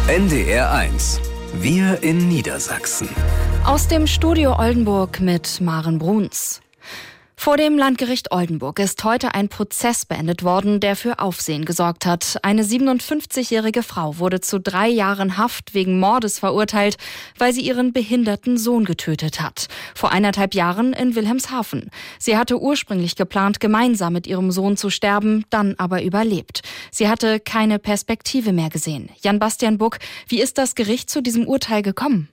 NDR 1. Wir in Niedersachsen. Aus dem Studio Oldenburg mit Maren Bruns. Vor dem Landgericht Oldenburg ist heute ein Prozess beendet worden, der für Aufsehen gesorgt hat. Eine 57-jährige Frau wurde zu 3 Jahren Haft wegen Mordes verurteilt, weil sie ihren behinderten Sohn getötet hat. Vor 1,5 Jahren in Wilhelmshaven. Sie hatte ursprünglich geplant, gemeinsam mit ihrem Sohn zu sterben, dann aber überlebt. Sie hatte keine Perspektive mehr gesehen. Jan-Bastian Buck, wie ist das Gericht zu diesem Urteil gekommen?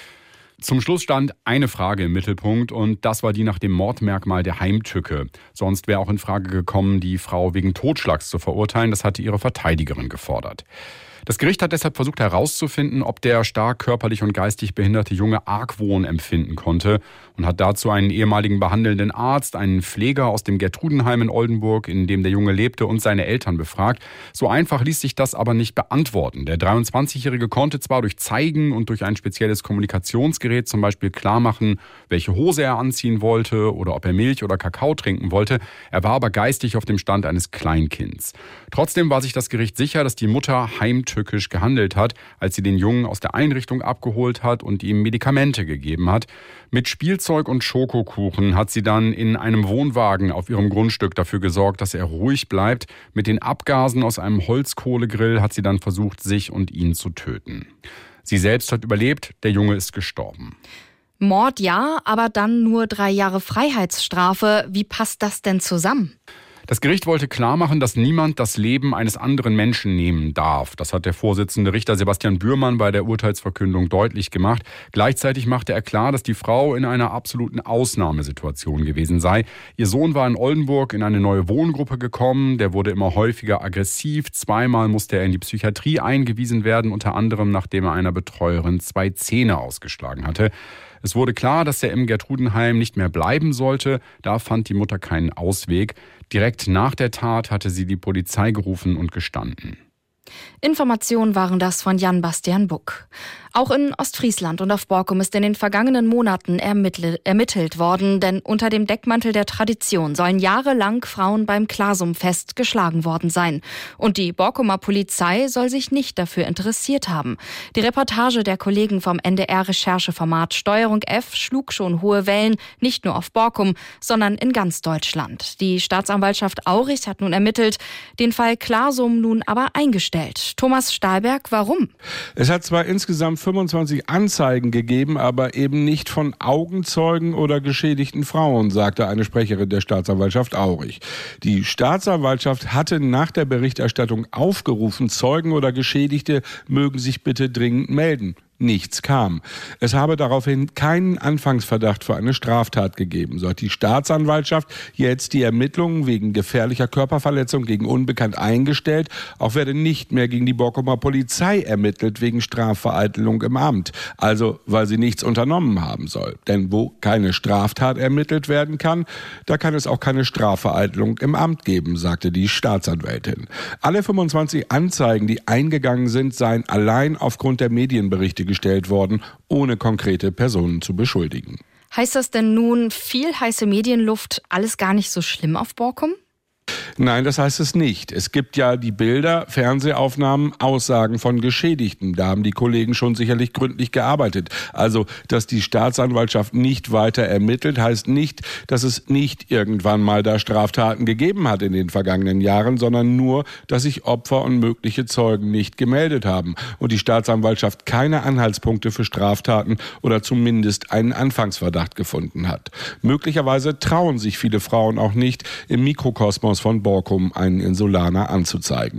Zum Schluss stand eine Frage im Mittelpunkt und das war die nach dem Mordmerkmal der Heimtücke. Sonst wäre auch in Frage gekommen, die Frau wegen Totschlags zu verurteilen. Das hatte ihre Verteidigerin gefordert. Das Gericht hat deshalb versucht herauszufinden, ob der stark körperlich und geistig behinderte Junge Argwohn empfinden konnte und hat dazu einen ehemaligen behandelnden Arzt, einen Pfleger aus dem Gertrudenheim in Oldenburg, in dem der Junge lebte, und seine Eltern befragt. So einfach ließ sich das aber nicht beantworten. Der 23-Jährige konnte zwar durch Zeigen und durch ein spezielles Kommunikationsgerät zum Beispiel klarmachen, welche Hose er anziehen wollte oder ob er Milch oder Kakao trinken wollte. Er war aber geistig auf dem Stand eines Kleinkinds. Trotzdem war sich das Gericht sicher, dass die Mutter heimtückisch gehandelt hat, als sie den Jungen aus der Einrichtung abgeholt hat und ihm Medikamente gegeben hat. Mit Spielzeug und Schokokuchen hat sie dann in einem Wohnwagen auf ihrem Grundstück dafür gesorgt, dass er ruhig bleibt. Mit den Abgasen aus einem Holzkohlegrill hat sie dann versucht, sich und ihn zu töten. Sie selbst hat überlebt, der Junge ist gestorben. Mord ja, aber dann nur 3 Jahre Freiheitsstrafe. Wie passt das denn zusammen? Das Gericht wollte klarmachen, dass niemand das Leben eines anderen Menschen nehmen darf. Das hat der Vorsitzende Richter Sebastian Bührmann bei der Urteilsverkündung deutlich gemacht. Gleichzeitig machte er klar, dass die Frau in einer absoluten Ausnahmesituation gewesen sei. Ihr Sohn war in Oldenburg in eine neue Wohngruppe gekommen. Der wurde immer häufiger aggressiv. 2-mal musste er in die Psychiatrie eingewiesen werden, unter anderem nachdem er einer Betreuerin 2 Zähne ausgeschlagen hatte. Es wurde klar, dass er im Gertrudenheim nicht mehr bleiben sollte. Da fand die Mutter keinen Ausweg. Direkt nach der Tat hatte sie die Polizei gerufen und gestanden. Informationen waren das von Jan-Bastian Buck. Auch in Ostfriesland und auf Borkum ist in den vergangenen Monaten ermittelt worden, denn unter dem Deckmantel der Tradition sollen jahrelang Frauen beim Klasumfest geschlagen worden sein. Und die Borkumer Polizei soll sich nicht dafür interessiert haben. Die Reportage der Kollegen vom NDR-Rechercheformat Steuerung F schlug schon hohe Wellen, nicht nur auf Borkum, sondern in ganz Deutschland. Die Staatsanwaltschaft Aurich hat nun ermittelt, den Fall Klasum nun aber eingestellt. Thomas Stahlberg, warum? Es hat zwar insgesamt 25 Anzeigen gegeben, aber eben nicht von Augenzeugen oder geschädigten Frauen, sagte eine Sprecherin der Staatsanwaltschaft Aurich. Die Staatsanwaltschaft hatte nach der Berichterstattung aufgerufen, Zeugen oder Geschädigte mögen sich bitte dringend melden. Nichts kam. Es habe daraufhin keinen Anfangsverdacht für eine Straftat gegeben. So hat die Staatsanwaltschaft jetzt die Ermittlungen wegen gefährlicher Körperverletzung gegen Unbekannt eingestellt. Auch werde nicht mehr gegen die Borkumer Polizei ermittelt wegen Strafvereitelung im Amt. Also, weil sie nichts unternommen haben soll. Denn wo keine Straftat ermittelt werden kann, da kann es auch keine Strafvereitelung im Amt geben, sagte die Staatsanwältin. Alle 25 Anzeigen, die eingegangen sind, seien allein aufgrund der Medienberichte gestellt worden, ohne konkrete Personen zu beschuldigen. Heißt das denn nun, viel heiße Medienluft, alles gar nicht so schlimm auf Borkum? Nein, das heißt es nicht. Es gibt ja die Bilder, Fernsehaufnahmen, Aussagen von Geschädigten. Da haben die Kollegen schon sicherlich gründlich gearbeitet. Also, dass die Staatsanwaltschaft nicht weiter ermittelt, heißt nicht, dass es nicht irgendwann mal da Straftaten gegeben hat in den vergangenen Jahren, sondern nur, dass sich Opfer und mögliche Zeugen nicht gemeldet haben und die Staatsanwaltschaft keine Anhaltspunkte für Straftaten oder zumindest einen Anfangsverdacht gefunden hat. Möglicherweise trauen sich viele Frauen auch nicht, im Mikrokosmos von Borkum einen Insulaner anzuzeigen.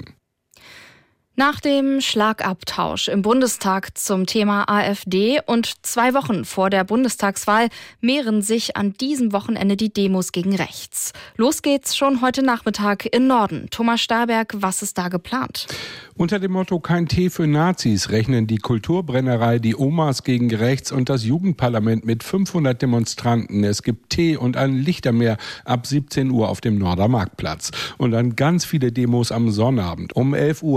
Nach dem Schlagabtausch im Bundestag zum Thema AfD und 2 Wochen vor der Bundestagswahl mehren sich an diesem Wochenende die Demos gegen rechts. Los geht's schon heute Nachmittag im Norden. Thomas Stahlberg, was ist da geplant? Unter dem Motto Kein Tee für Nazis rechnen die Kulturbrennerei, die Omas gegen rechts und das Jugendparlament mit 500 Demonstranten. Es gibt Tee und ein Lichtermeer ab 17 Uhr auf dem Nordermarktplatz. Und dann ganz viele Demos am Sonnabend. Um 11 Uhr Herzstillstand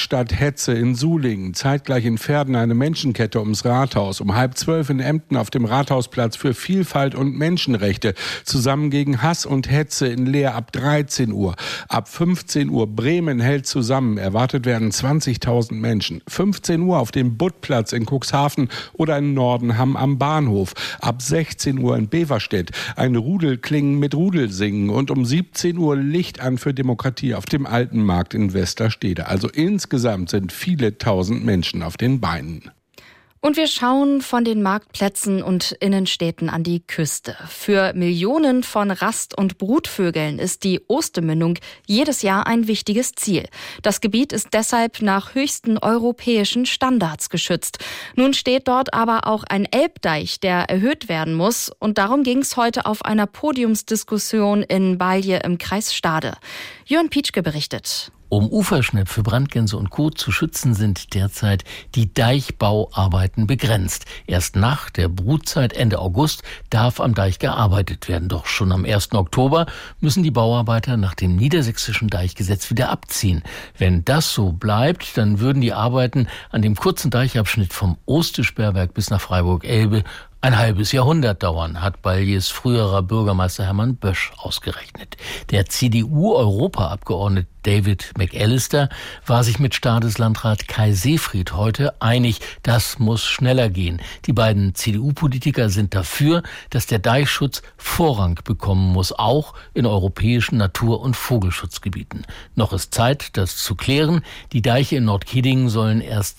Stadthetze in Sulingen, zeitgleich in Verden eine Menschenkette ums Rathaus, um 11:30 in Emden auf dem Rathausplatz für Vielfalt und Menschenrechte, zusammen gegen Hass und Hetze in Leer ab 13 Uhr. Ab 15 Uhr Bremen hält zusammen, erwartet werden 20.000 Menschen. 15 Uhr auf dem Buttplatz in Cuxhaven oder in Nordenham am Bahnhof. Ab 16 Uhr in Beverstedt ein Rudelklingen mit Rudelsingen und um 17 Uhr Licht an für Demokratie auf dem Alten Markt in Westerstede. Also insgesamt sind viele tausend Menschen auf den Beinen. Und wir schauen von den Marktplätzen und Innenstädten an die Küste. Für Millionen von Rast- und Brutvögeln ist die Ostermündung jedes Jahr ein wichtiges Ziel. Das Gebiet ist deshalb nach höchsten europäischen Standards geschützt. Nun steht dort aber auch ein Elbdeich, der erhöht werden muss. Und darum ging es heute auf einer Podiumsdiskussion in Balje im Kreis Stade. Jörn Pietschke berichtet. Um Uferschnepfe, Brandgänse und Co. zu schützen, sind derzeit die Deichbauarbeiten begrenzt. Erst nach der Brutzeit Ende August darf am Deich gearbeitet werden. Doch schon am 1. Oktober müssen die Bauarbeiter nach dem niedersächsischen Deichgesetz wieder abziehen. Wenn das so bleibt, dann würden die Arbeiten an dem kurzen Deichabschnitt vom Oste-Sperrwerk bis nach Freiburg-Elbe ein halbes Jahrhundert dauern, hat Baljes früherer Bürgermeister Hermann Bösch ausgerechnet. Der CDU-Europaabgeordnete David McAllister war sich mit Stades Landrat Kai Seefried heute einig, das muss schneller gehen. Die beiden CDU-Politiker sind dafür, dass der Deichschutz Vorrang bekommen muss, auch in europäischen Natur- und Vogelschutzgebieten. Noch ist Zeit, das zu klären. Die Deiche in Nordkedingen sollen erst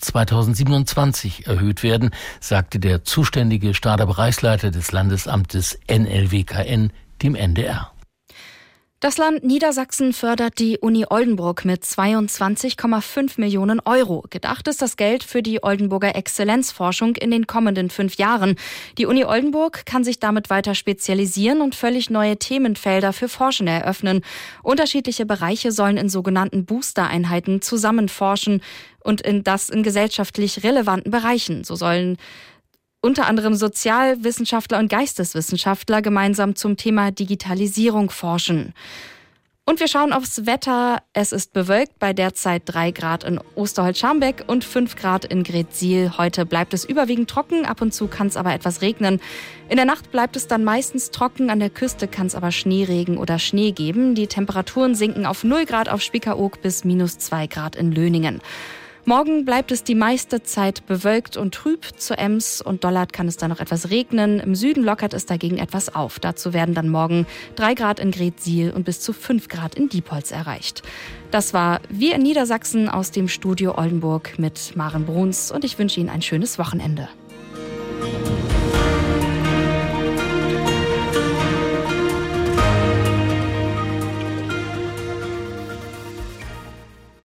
2027 erhöht werden, sagte der zuständige Stader Bereichsleiter des Landesamtes NLWKN dem NDR. Das Land Niedersachsen fördert die Uni Oldenburg mit 22,5 Millionen Euro. Gedacht ist das Geld für die Oldenburger Exzellenzforschung in den kommenden 5 Jahren. Die Uni Oldenburg kann sich damit weiter spezialisieren und völlig neue Themenfelder für Forschende eröffnen. Unterschiedliche Bereiche sollen in sogenannten Booster-Einheiten zusammenforschen und in gesellschaftlich relevanten Bereichen. So sollen unter anderem Sozialwissenschaftler und Geisteswissenschaftler gemeinsam zum Thema Digitalisierung forschen. Und wir schauen aufs Wetter. Es ist bewölkt bei derzeit 3 Grad in Osterholz-Scharmbeck und 5 Grad in Greetsiel. Heute bleibt es überwiegend trocken, ab und zu kann es aber etwas regnen. In der Nacht bleibt es dann meistens trocken, an der Küste kann es aber Schneeregen oder Schnee geben. Die Temperaturen sinken auf 0 Grad auf Spiekeroog bis -2 Grad in Löningen. Morgen bleibt es die meiste Zeit bewölkt und trüb. Zu Ems und Dollard kann es dann noch etwas regnen. Im Süden lockert es dagegen etwas auf. Dazu werden dann morgen 3 Grad in Greetsiel und bis zu 5 Grad in Diepholz erreicht. Das war Wir in Niedersachsen aus dem Studio Oldenburg mit Maren Bruns und ich wünsche Ihnen ein schönes Wochenende.